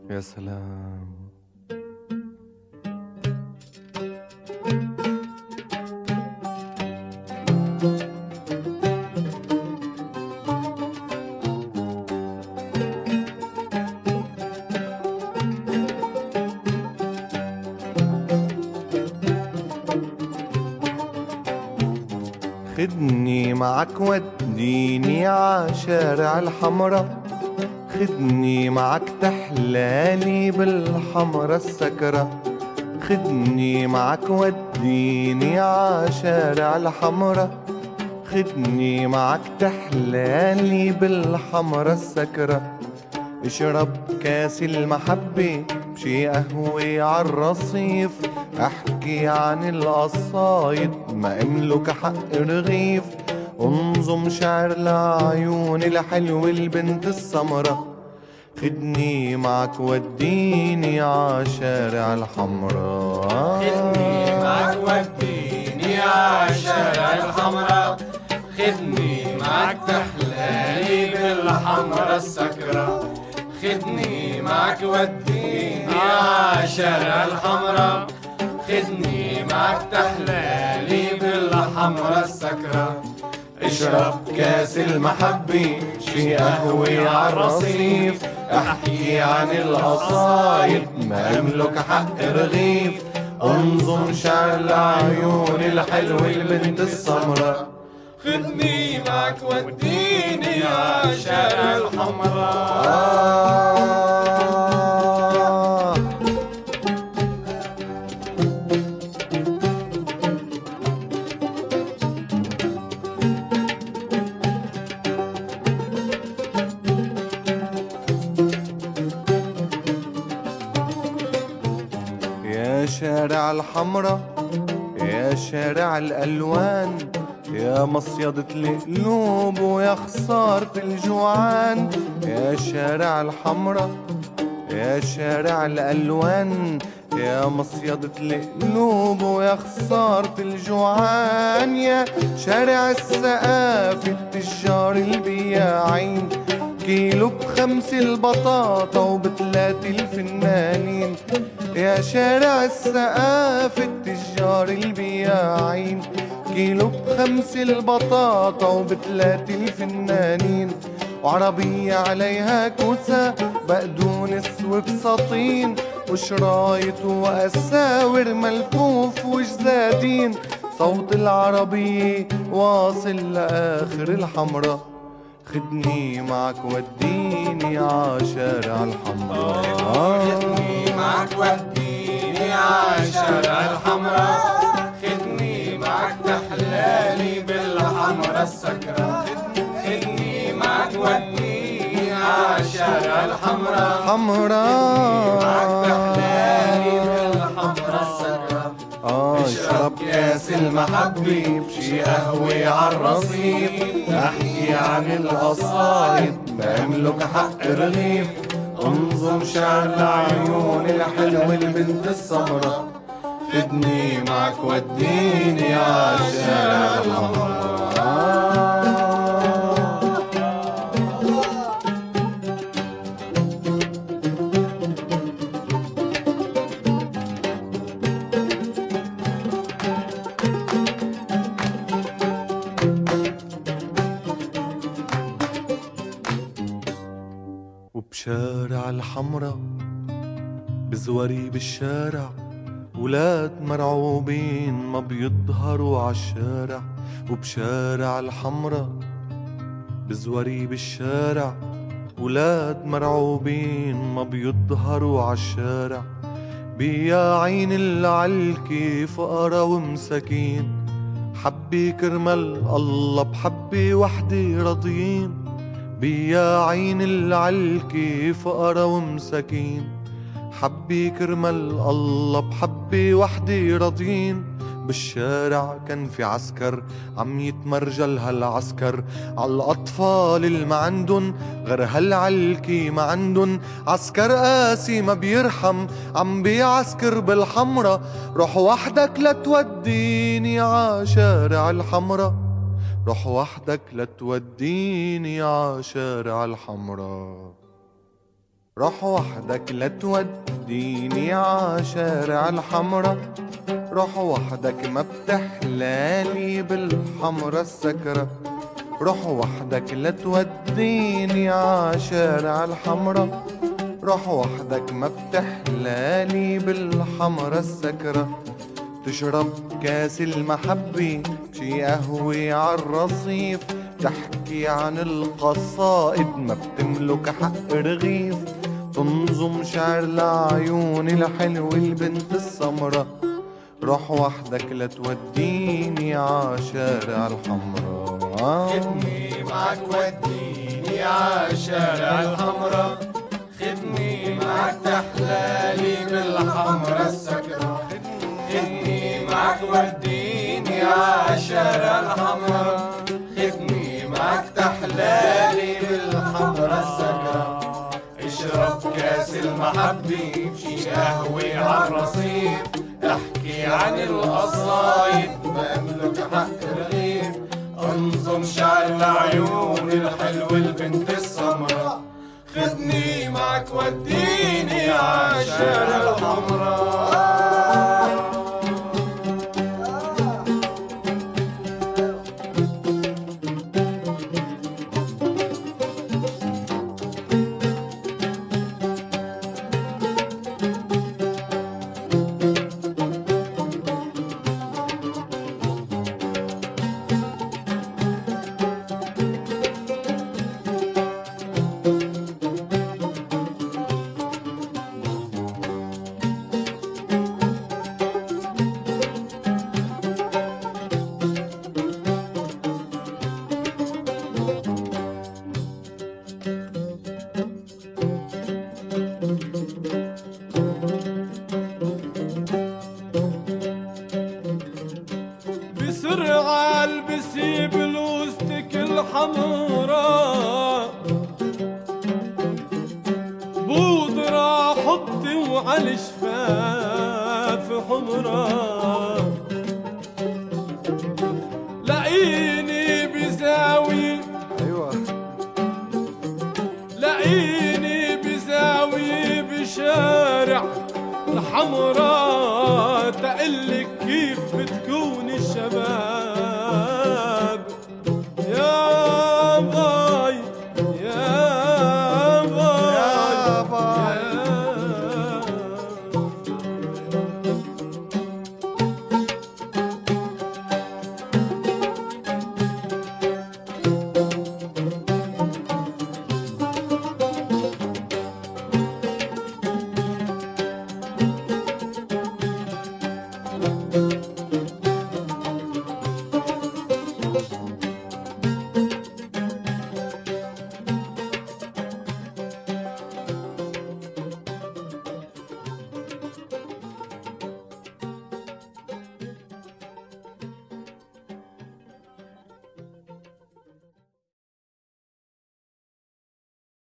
يا سلام. خدني معك وديني عشارع الحمرا، خدني معك تحلالي بالحمرا السكرة، خدني معك وديني عشارع الحمرا، خدني معك تحلالي بالحمرا السكرة. اشرب كاس المحبة بشي قهوة عالرصيف، احكي عن القصايد ما املك حق رغيف، انظم شعر لعيون الحلوة البنت السمرة، خدني معك وديني عشارع الحمراء. خدني معك وديني عشارع الحمراء، خدني معك تحلالي بالحمرا السكرة، خدني معك وديني عشارع الحمراء، خدني معك تحلالي بالحمرا السكرة. اشرب كاس المحبة شي قهوة عالرصيف، احكي عن القصايد ما املك حق رغيف، انظم شعر لعيون الحلوة البنت السمرة، خدني معك وديني عشارع الحمراء. يا شارع الحمرا يا شارع الألوان، يا مصيدة القلوب ويا خسارة الجوعان، يا شارع الحمرا يا شارع الألوان، يا مصيدة القلوب ويا خسارة الجوعان، يا شارع السقافة التجار البياعين، كيلو ب5 البطاطا وب3 الفنانين، يا شارع السقافة التجار البياعين، كيلو ب5 البطاطا وب3 الفنانين، وعربية عليها كوسة بقدونس وبساطين، وشرايط وأساور ملفوف وجزادين، صوت العربية واصل لآخر الحمرا، خدني معك وديني عشارع الحمرا. خدني معك وديني عشارع الحمراء، خدني معك تحلالي بالحمرا السكرة، خدني معك وديني عشارع الحمراء، حمراء معك تحلالي بالحمرا السكرة. اشرب كاس المحبة بشي قهوة عالرصيف، احكي عن القصايد ما املك حق رغيف، انظم شعر لعيون الحلوة البنت السمرة، خدني معك وديني عالشارع الحمراء. وبشارع الحمرا بزوري بالشارع، ولاد مرعوبين ما بيظهروا عالشارع، وبشارع الحمرا بزوري بالشارع، ولاد مرعوبين ما بيظهروا عالشارع، بياعين العلكي فقرا ومساكين، حبي كرمال الله بحبي وحدي راضيين، بياعين العلكي فقرا ومساكين، حبي كرمال الله بحبي وحدي راضيين. بالشارع كان في عسكر عم يتمرجل هالعسكر عالأطفال اللي ما عندن غير هالعلكي، ما عندن عسكر قاسي ما بيرحم عم بيعسكر بالحمرا، روح وحدك لتوديني عشارع الحمرا، روح وحدك لتوديني عشارع الحمرا. روح وحدك لا توديني عشارع الحمرا، روح وحدك ما بتحلالي بالحمرا السكرة. روح وحدك لا توديني عشارع الحمرا، روح وحدك ما بتحلالي بالحمرا السكرة. تشرب كاس المحبة شي قهوة عالرصيف، تحكي عن القصائد ما بتملك حق رغيف، تنظم شعر لعيون الحلو البنت السمرة. روح وحدك لا توديني عشارع الحمرا. خدني معك وديني عالشارع الحمرا، خدني معك تحلالي بالحمرا السكرة. خدني معك وديني عالشارع الحمرا، خدني معك تحلالي بالحمرا السكرة. اشرب كاس المحبة شي قهوة عالرصيف، احكي عن القصايد ما املك حق رغيف، انظم شعر لعيون الحلو البنت السمرا. خدني معك وديني عالشارع الحمرا. بسرعة البسي بلوزتك الحمراء، بودرة حطي وعلى الشفاف حمراء. لاقيني بزاوية، ايوه لاقيني بزاوية بشارع الحمراء، تقل